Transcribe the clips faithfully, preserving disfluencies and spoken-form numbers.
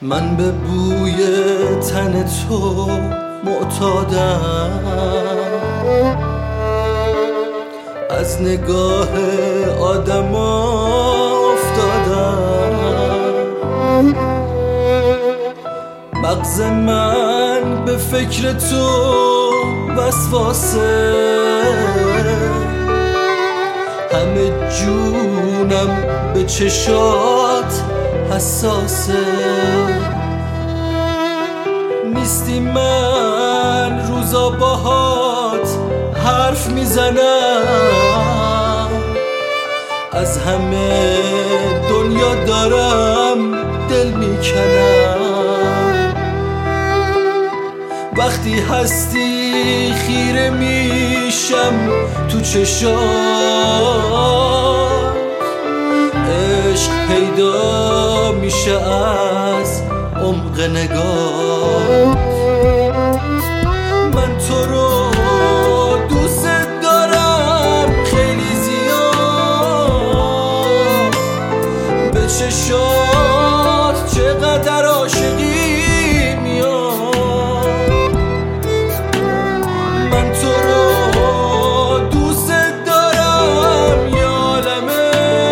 من به بوی تن تو معتادم، از نگاه آدم افتادم. مغز من به فکر تو وسواسه، همه جونم به چشات حساسه. نیستی من روزا باهات حرف میزنم، از همه دنیا دارم دل میکنم. وقتی هستی خیره میشم تو چشات، عشق پیدا میشه از عمق نگاه. من تو رو دوست دارم خیلی زیاد، به چشات چقدر عاشقی میاد. من تو رو دوست دارم یه عالمه،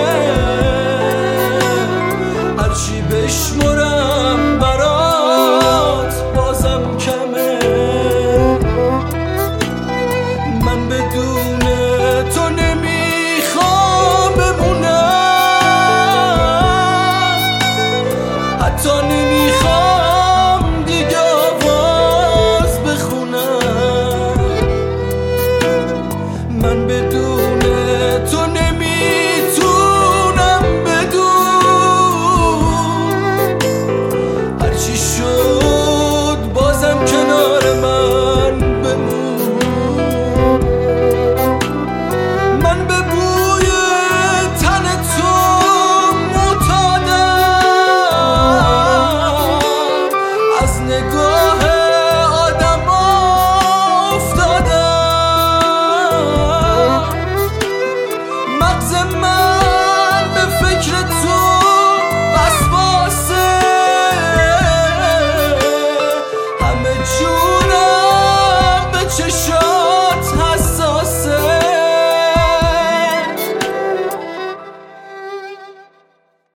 هرچی بشمرم برات بازم کمه. من بدون تو نمیخوام بمونم، حتی